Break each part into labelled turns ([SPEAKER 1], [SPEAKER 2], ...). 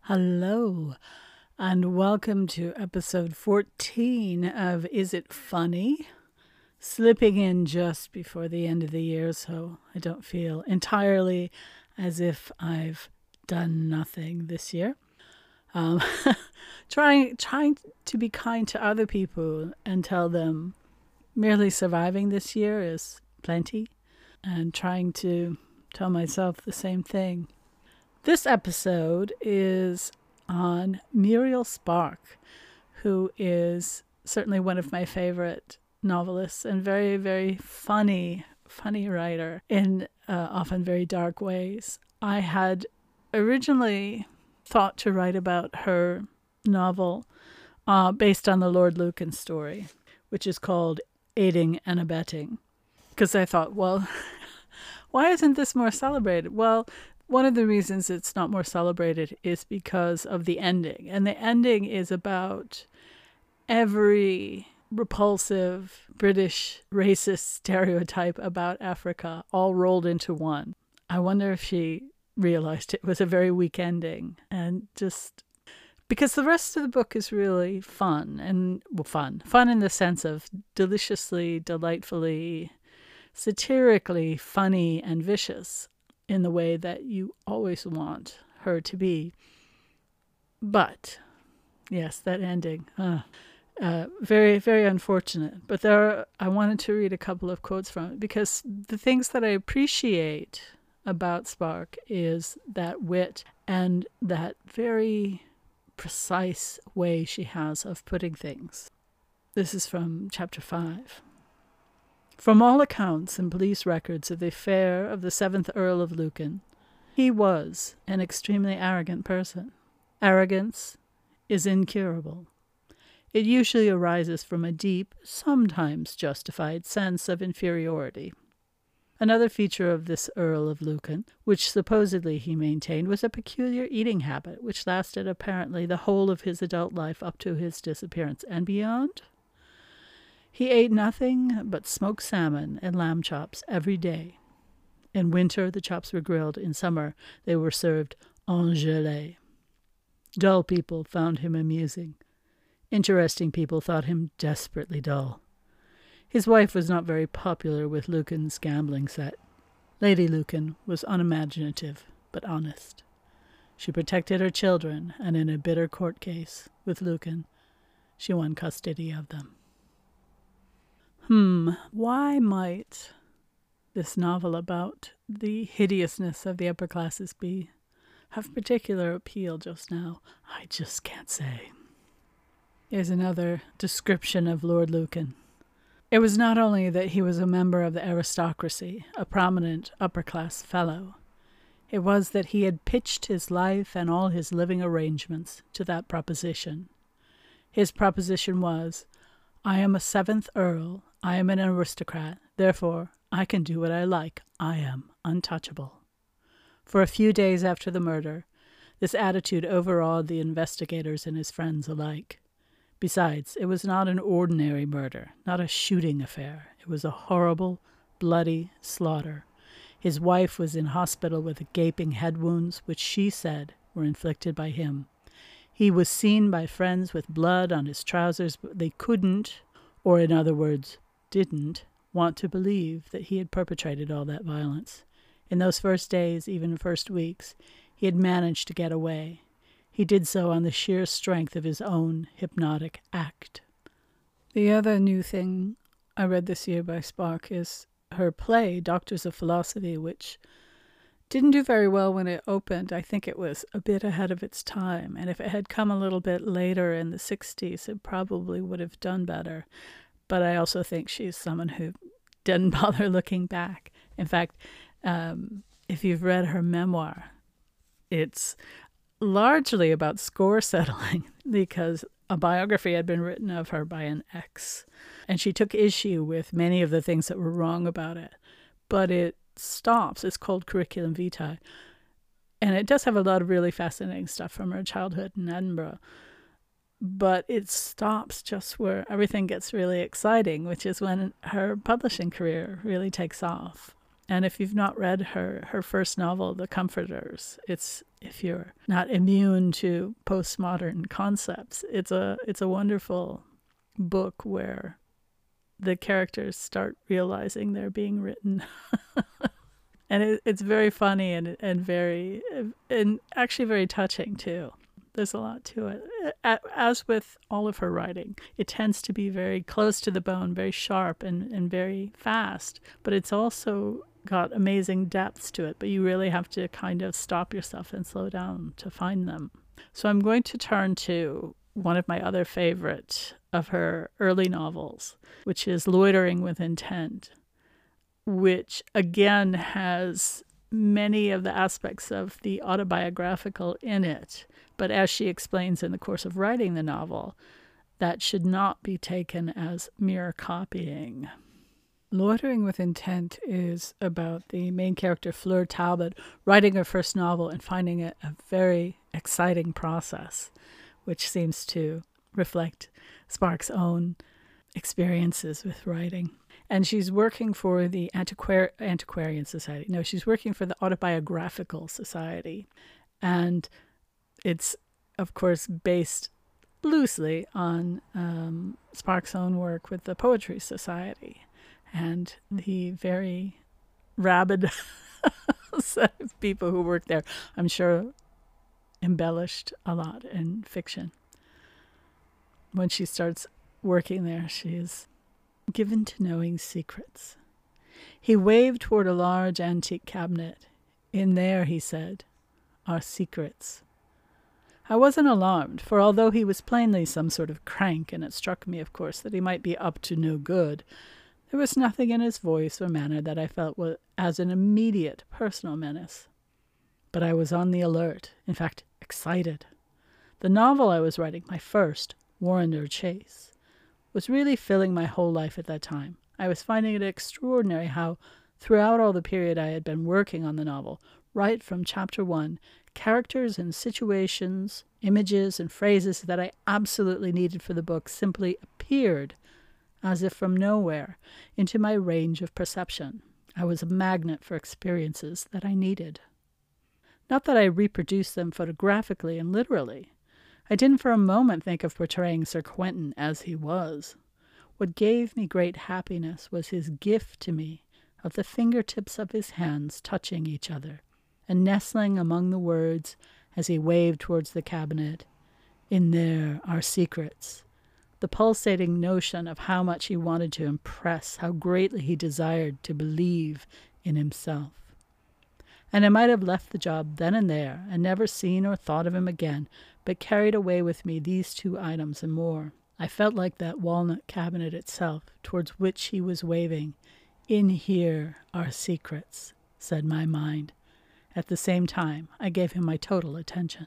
[SPEAKER 1] Hello, and welcome to episode 14 of Is It Funny? Slipping in just before the end of the year, so I don't feel entirely as if I've done nothing this year. Um, trying to be kind to other people and tell them merely surviving this year is plenty, and trying to tell myself the same thing. This episode is on Muriel Spark, who is certainly one of my favorite novelists and very, very funny writer in often very dark ways. I had originally thought to write about her novel based on the Lord Lucan story, which is called Aiding and Abetting, because I thought, well, why isn't this more celebrated? Well, one of the reasons it's not more celebrated is because of the ending. And the ending is about every repulsive British racist stereotype about Africa all rolled into one. I wonder if she realized it was a very weak ending, and just because the rest of the book is really fun and fun in the sense of deliciously, delightfully, satirically funny and vicious in the way that you always want her to be. But yes, that ending, very, very unfortunate. But I wanted to read a couple of quotes from it because the things that I appreciate about Spark is that wit and that very precise way she has of putting things. This is from chapter 5. From all accounts and police records of the affair of the 7th Earl of Lucan, he was an extremely arrogant person. Arrogance is incurable. It usually arises from a deep, sometimes justified sense of inferiority. Another feature of this Earl of Lucan, which supposedly he maintained, was a peculiar eating habit which lasted apparently the whole of his adult life up to his disappearance and beyond. He ate nothing but smoked salmon and lamb chops every day. In winter, the chops were grilled. In summer, they were served en gelée. Dull people found him amusing. Interesting people thought him desperately dull. His wife was not very popular with Lucan's gambling set. Lady Lucan was unimaginative, but honest. She protected her children, and in a bitter court case with Lucan, she won custody of them. Why might this novel about the hideousness of the upper classes have particular appeal just now? I just can't say. Here's another description of Lord Lucan. It was not only that he was a member of the aristocracy, a prominent upper-class fellow. It was that he had pitched his life and all his living arrangements to that proposition. His proposition was, I am a 7th Earl. I am an aristocrat. Therefore, I can do what I like. I am untouchable. For a few days after the murder, this attitude overawed the investigators and his friends alike. Besides, it was not an ordinary murder, not a shooting affair. It was a horrible, bloody slaughter. His wife was in hospital with gaping head wounds, which she said were inflicted by him. He was seen by friends with blood on his trousers, but they couldn't, or in other words, didn't, want to believe that he had perpetrated all that violence. In those first days, even first weeks, he had managed to get away. He did so on the sheer strength of his own hypnotic act. The other new thing I read this year by Spark is her play, Doctors of Philosophy, which didn't do very well when it opened. I think it was a bit ahead of its time, and if it had come a little bit later in the 60s, it probably would have done better. But I also think she's someone who didn't bother looking back. In fact, if you've read her memoir, it's largely about score settling because a biography had been written of her by an ex, and she took issue with many of the things that were wrong about it. But it stops. It's called Curriculum Vitae, and it does have a lot of really fascinating stuff from her childhood in Edinburgh. But it stops just where everything gets really exciting, which is when her publishing career really takes off. And if you've not read her first novel, The Comforters, it's if you're not immune to postmodern concepts. It's a wonderful book where the characters start realizing they're being written. And it's very funny and actually very touching too. There's a lot to it. As with all of her writing, it tends to be very close to the bone, very sharp and very fast, but it's also got amazing depths to it, but you really have to kind of stop yourself and slow down to find them. So I'm going to turn to one of my other favorite of her early novels, which is Loitering with Intent, which again has many of the aspects of the autobiographical in it. But as she explains in the course of writing the novel, that should not be taken as mere copying. Loitering with Intent is about the main character, Fleur Talbot, writing her first novel and finding it a very exciting process, which seems to reflect Spark's own experiences with writing. And she's working for the Antiquarian Society. No, she's working for the Autobiographical Society. And it's, of course, based loosely on Spark's own work with the Poetry Society and the very rabid set of people who work there. I'm sure embellished a lot in fiction. When she starts working there, she is given to knowing secrets. He waved toward a large antique cabinet. In there, he said, are secrets. I wasn't alarmed, for although he was plainly some sort of crank, and it struck me, of course, that he might be up to no good, there was nothing in his voice or manner that I felt was as an immediate personal menace. But I was on the alert, in fact, excited. The novel I was writing, my first, Warrender Chase, was really filling my whole life at that time. I was finding it extraordinary how, throughout all the period I had been working on the novel, right from chapter 1, characters and situations, images and phrases that I absolutely needed for the book simply appeared, as if from nowhere, into my range of perception. I was a magnet for experiences that I needed. Not that I reproduced them photographically and literally. I didn't for a moment think of portraying Sir Quentin as he was. What gave me great happiness was his gift to me of the fingertips of his hands touching each other, and nestling among the words as he waved towards the cabinet, in there are secrets, the pulsating notion of how much he wanted to impress, how greatly he desired to believe in himself. And I might have left the job then and there, and never seen or thought of him again, but carried away with me these 2 items and more. I felt like that walnut cabinet itself, towards which he was waving. In here are secrets, said my mind. At the same time, I gave him my total attention.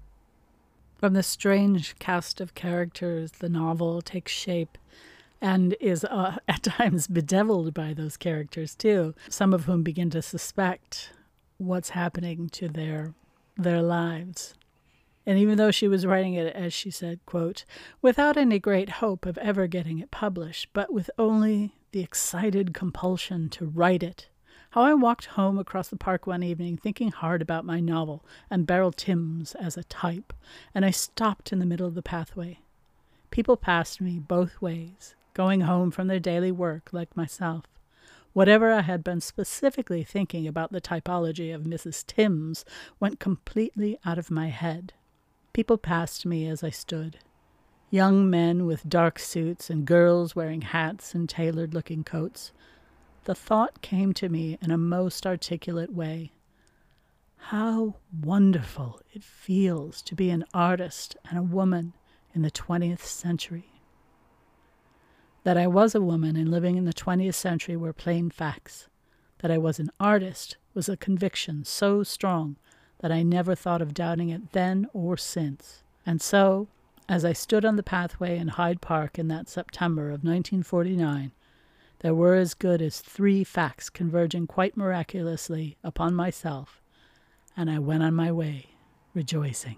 [SPEAKER 1] From the strange cast of characters, the novel takes shape and is at times bedeviled by those characters too, some of whom begin to suspect what's happening to their lives. And even though she was writing it, as she said, quote, without any great hope of ever getting it published, but with only the excited compulsion to write it, how I walked home across the park one evening thinking hard about my novel and Beryl Timms as a type, and I stopped in the middle of the pathway. People passed me both ways, going home from their daily work like myself. Whatever I had been specifically thinking about the typology of Mrs. Timms went completely out of my head. People passed me as I stood. Young men with dark suits and girls wearing hats and tailored-looking coats. The thought came to me in a most articulate way. How wonderful it feels to be an artist and a woman in the 20th century. That I was a woman and living in the 20th century were plain facts. That I was an artist was a conviction so strong that I never thought of doubting it then or since. And so, as I stood on the pathway in Hyde Park in that September of 1949, there were as good as 3 facts converging quite miraculously upon myself, and I went on my way, rejoicing.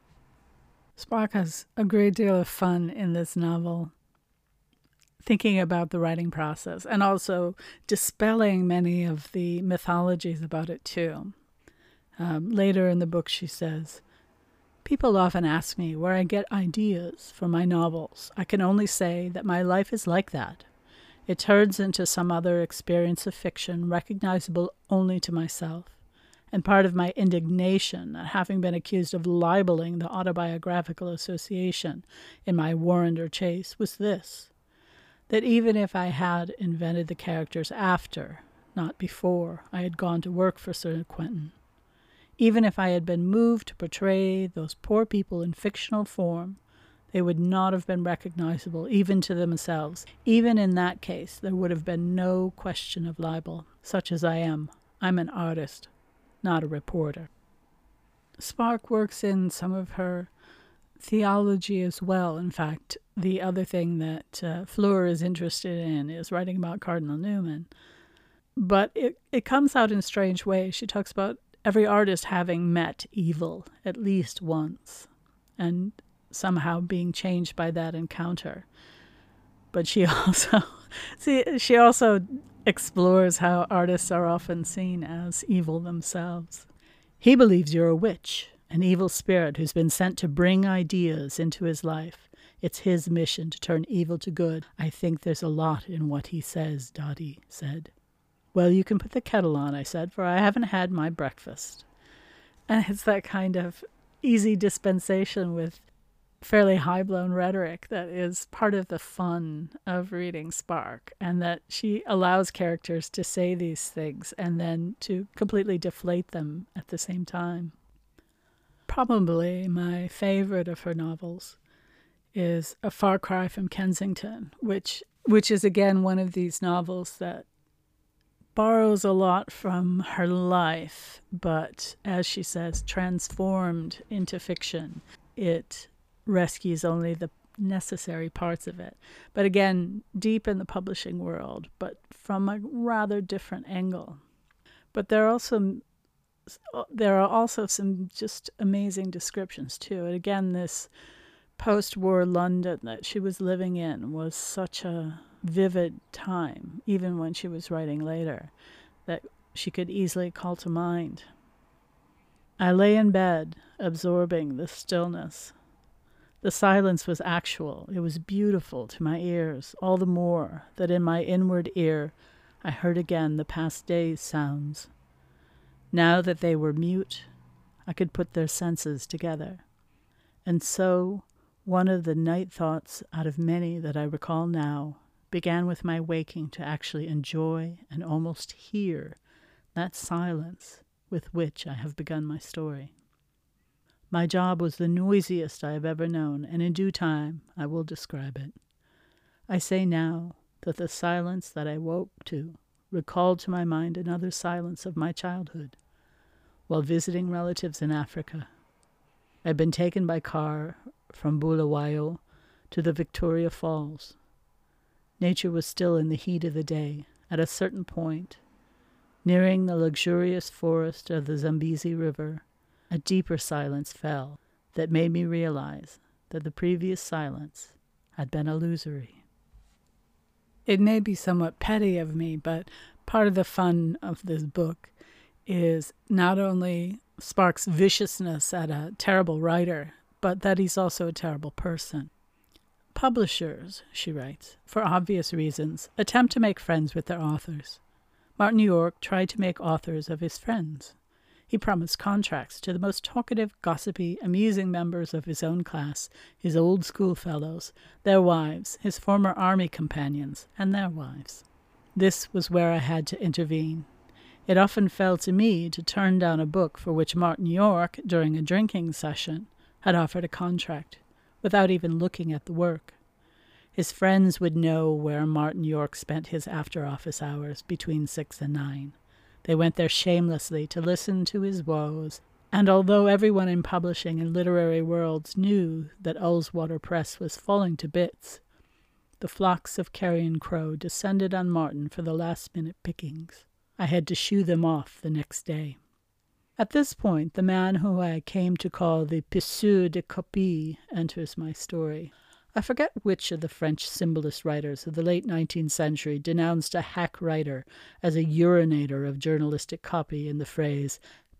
[SPEAKER 1] Spark has a great deal of fun in this novel, thinking about the writing process and also dispelling many of the mythologies about it too. Later in the book, she says, "People often ask me where I get ideas for my novels. I can only say that my life is like that. It turns into some other experience of fiction recognizable only to myself. And part of my indignation at having been accused of libeling the Autobiographical Association in my Warrender chase was this, that even if I had invented the characters after, not before, I had gone to work for Sir Quentin, even if I had been moved to portray those poor people in fictional form, they would not have been recognizable even to themselves. Even in that case, there would have been no question of libel. Such as I am, I'm an artist, not a reporter." Spark works in some of her theology as well. In fact, the other thing that Fleur is interested in is writing about Cardinal Newman. But it comes out in strange ways. She talks about every artist having met evil at least once and somehow being changed by that encounter. But she also explores how artists are often seen as evil themselves. "He believes you're a witch, an evil spirit who's been sent to bring ideas into his life. It's his mission to turn evil to good. I think there's a lot in what he says," Dottie said. "Well, you can put the kettle on," I said, "for I haven't had my breakfast." And it's that kind of easy dispensation with fairly high-blown rhetoric that is part of the fun of reading Spark, and that she allows characters to say these things and then to completely deflate them at the same time. Probably my favorite of her novels is A Far Cry from Kensington, which is again one of these novels that borrows a lot from her life, but as she says, transformed into fiction. It rescues only the necessary parts of it. But again, deep in the publishing world, but from a rather different angle. But there are also some just amazing descriptions too. And again, this post-war London that she was living in was such a vivid time, even when she was writing later, that she could easily call to mind. "I lay in bed, absorbing the stillness. The silence was actual. It was beautiful to my ears, all the more that in my inward ear I heard again the past day's sounds. Now that they were mute, I could put their senses together. And so one of the night thoughts out of many that I recall now began with my waking to actually enjoy and almost hear that silence with which I have begun my story. My job was the noisiest I have ever known, and in due time I will describe it. I say now that the silence that I woke to recalled to my mind another silence of my childhood, while visiting relatives in Africa. I'd been taken by car from Bulawayo to the Victoria Falls. Nature was still in the heat of the day. At a certain point, nearing the luxurious forest of the Zambezi River, a deeper silence fell that made me realize that the previous silence had been illusory." It may be somewhat petty of me, but part of the fun of this book is not only Spark's viciousness at a terrible writer, but that he's also a terrible person. "Publishers," she writes, "for obvious reasons, attempt to make friends with their authors. Martin York tried to make authors of his friends. He promised contracts to the most talkative, gossipy, amusing members of his own class, his old schoolfellows, their wives, his former army companions, and their wives. This was where I had to intervene. It often fell to me to turn down a book for which Martin York, during a drinking session, had offered a contract, without even looking at the work. His friends would know where Martin York spent his after-office hours between 6 and 9. They went there shamelessly to listen to his woes, and although everyone in publishing and literary worlds knew that Ullswater Press was falling to bits, the flocks of carrion crow descended on Martin for the last-minute pickings. I had to shoo them off the next day. At this point, the man who I came to call the pisseur de copie enters my story. I forget which of the French symbolist writers of the late 19th century denounced a hack writer as a urinator of journalistic copy in the phrase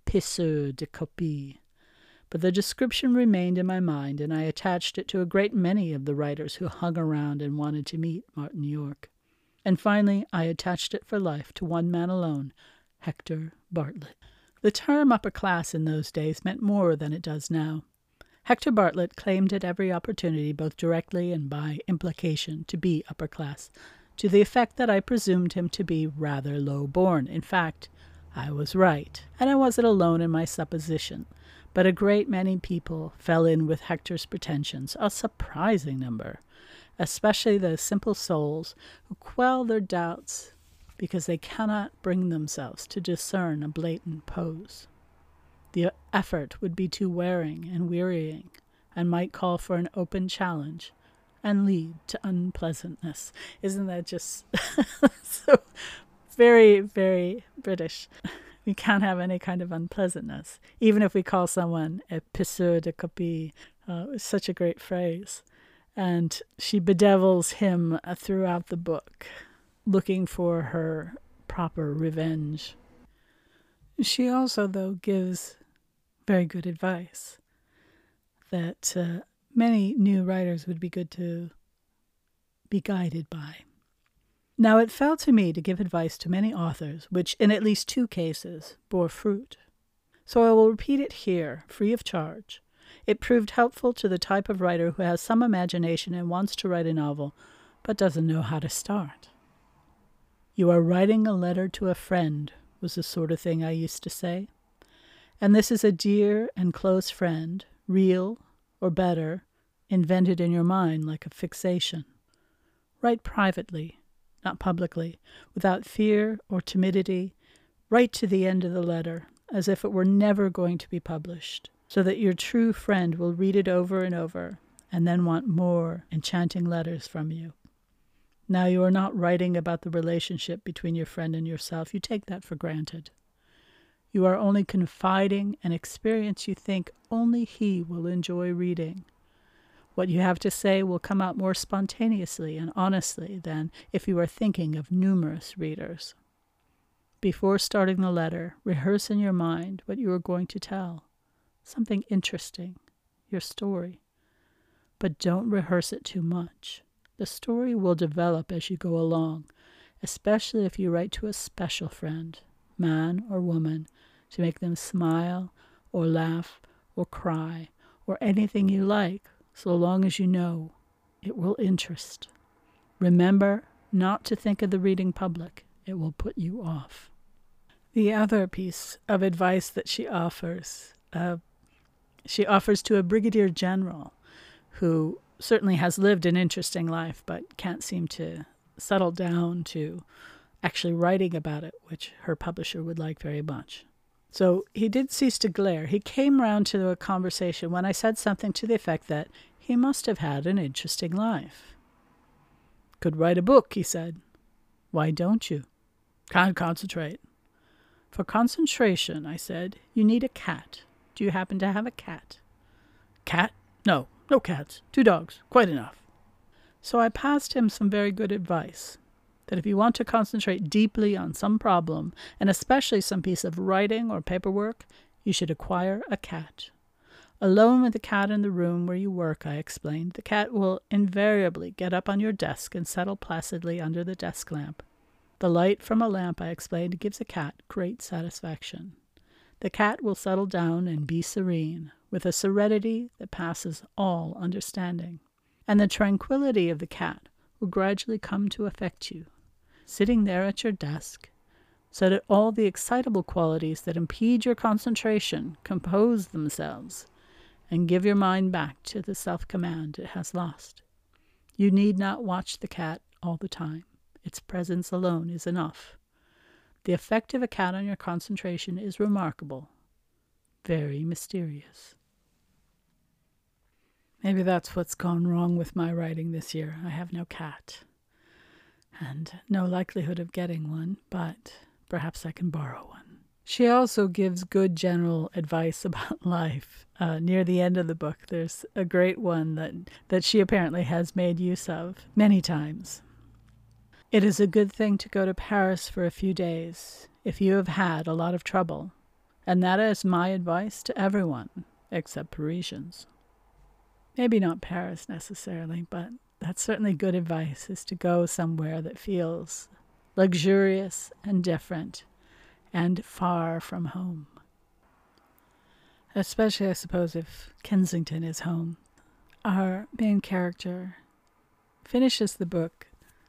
[SPEAKER 1] pisseux de copie. But the description remained in my mind, and I attached it to a great many of the writers who hung around and wanted to meet Martin York. And finally, I attached it for life to one man alone, Hector Bartlett. The term upper class in those days meant more than it does now. Hector Bartlett claimed at every opportunity, both directly and by implication, to be upper class, to the effect that I presumed him to be rather low-born. In fact, I was right, and I wasn't alone in my supposition. But a great many people fell in with Hector's pretensions, a surprising number, especially those simple souls who quell their doubts because they cannot bring themselves to discern a blatant pose. The effort would be too wearing and wearying, and might call for an open challenge and lead to unpleasantness. Isn't that just so very, very British? We can't have any kind of unpleasantness, even if we call someone a pisseux de copie. It's such a great phrase. And she bedevils him throughout the book, looking for her proper revenge. She also, though, gives very good advice that many new writers would be good to be guided by. Now, it fell to me to give advice to many authors, which in at least 2 cases bore fruit. So I will repeat it here, free of charge. It proved helpful to the type of writer who has some imagination and wants to write a novel, but doesn't know how to start. You are writing a letter to a friend, was the sort of thing I used to say. And this is a dear and close friend, real, or better, invented in your mind like a fixation. Write privately, not publicly, without fear or timidity. Write to the end of the letter, as if it were never going to be published, so that your true friend will read it over and over, and then want more enchanting letters from you. Now, you are not writing about the relationship between your friend and yourself. You take that for granted. You are only confiding an experience you think only he will enjoy reading. What you have to say will come out more spontaneously and honestly than if you are thinking of numerous readers. Before starting the letter, rehearse in your mind what you are going to tell. Something interesting, your story. But don't rehearse it too much. The story will develop as you go along, especially if you write to a special friend, man or woman, to make them smile or laugh or cry or anything you like, so long as you know it will interest. Remember not to think of the reading public. It will put you off. The other piece of advice that she offers to a brigadier general who certainly has lived an interesting life but can't seem to settle down to actually writing about it, which her publisher would like very much. So he did cease to glare. He came round to a conversation when I said something to the effect that he must have had an interesting life. Could write a book, he said. Why don't you? Can't concentrate. For concentration, I said, you need a cat. Do you happen to have a cat? Cat? No cats. 2 dogs. Quite enough. So I passed him some very good advice, that if you want to concentrate deeply on some problem, and especially some piece of writing or paperwork, you should acquire a cat. Alone with the cat in the room where you work, I explained, the cat will invariably get up on your desk and settle placidly under the desk lamp. The light from a lamp, I explained, gives a cat great satisfaction. The cat will settle down and be serene, with a serenity that passes all understanding. And the tranquility of the cat will gradually come to affect you, sitting there at your desk, so that all the excitable qualities that impede your concentration compose themselves and give your mind back to the self-command it has lost. You need not watch the cat all the time. Its presence alone is enough. The effect of a cat on your concentration is remarkable, very mysterious. Maybe that's what's gone wrong with my writing this year. I have no cat, and no likelihood of getting one, but perhaps I can borrow one. She also gives good general advice about life. Near the end of the book, there's a great one that she apparently has made use of many times. It is a good thing to go to Paris for a few days if you have had a lot of trouble, And that is my advice to everyone except Parisians. Maybe not Paris necessarily, but that's certainly good advice, is to go somewhere that feels luxurious and different and far from home. Especially, I suppose, if Kensington is home. Our main character finishes the book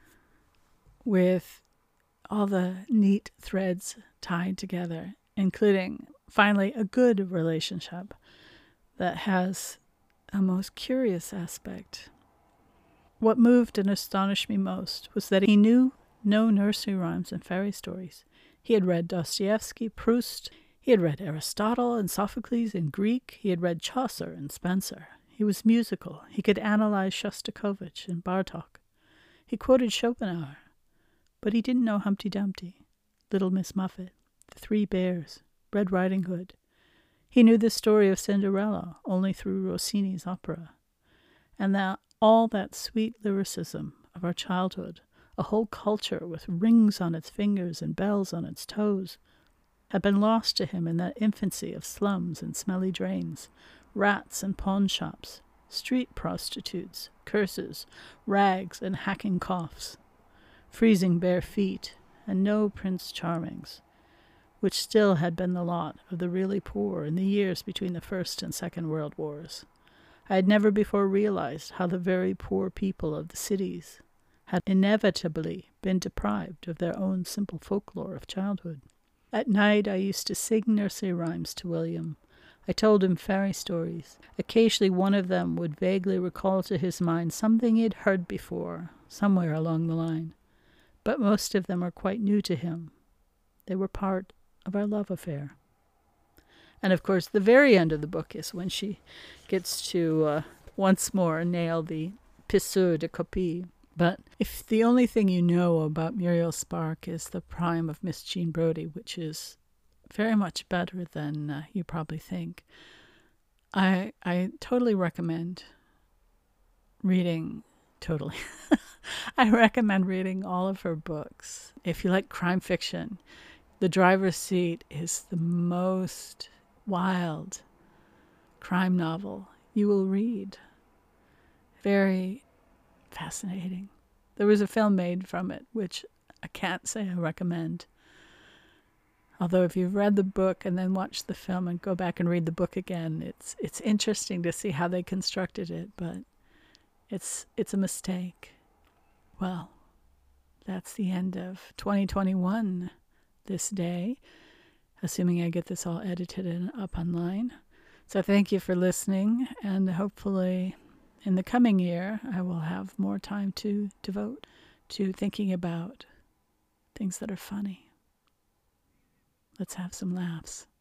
[SPEAKER 1] with all the neat threads tied together, including, finally, a good relationship that has a most curious aspect. What moved and astonished me most was that he knew no nursery rhymes and fairy stories. He had read Dostoevsky, Proust. He had read Aristotle and Sophocles in Greek. He had read Chaucer and Spenser. He was musical. He could analyze Shostakovich and Bartók. He quoted Schopenhauer. But he didn't know Humpty Dumpty, Little Miss Muffet, The Three Bears, Red Riding Hood. He knew the story of Cinderella only through Rossini's opera. And all that sweet lyricism of our childhood, a whole culture with rings on its fingers and bells on its toes, had been lost to him in that infancy of slums and smelly drains, rats and pawn shops, street prostitutes, curses, rags and hacking coughs, freezing bare feet, and no Prince Charmings, which still had been the lot of the really poor in the years between the First and Second World Wars. I had never before realized how the very poor people of the cities had inevitably been deprived of their own simple folklore of childhood. At night I used to sing nursery rhymes to William. I told him fairy stories. Occasionally one of them would vaguely recall to his mind something he had heard before, somewhere along the line. But most of them were quite new to him. They were part of our love affair. And of course, the very end of the book is when she gets to once more nail the Pisseur de Copie. But if the only thing you know about Muriel Spark is the prime of Miss Jean Brodie, which is very much better than you probably think, I totally recommend reading, I recommend reading all of her books. If you like crime fiction, The Driver's Seat is the most wild crime novel you will read. Very fascinating. There was a film made from it, which I can't say I recommend. Although if you've read the book and then watched the film and go back and read the book again, it's interesting to see how they constructed it, but it's a mistake. Well, that's the end of 2021 this day, assuming I get this all edited and up online. So thank you for listening, and hopefully in the coming year I will have more time to devote to thinking about things that are funny. Let's have some laughs.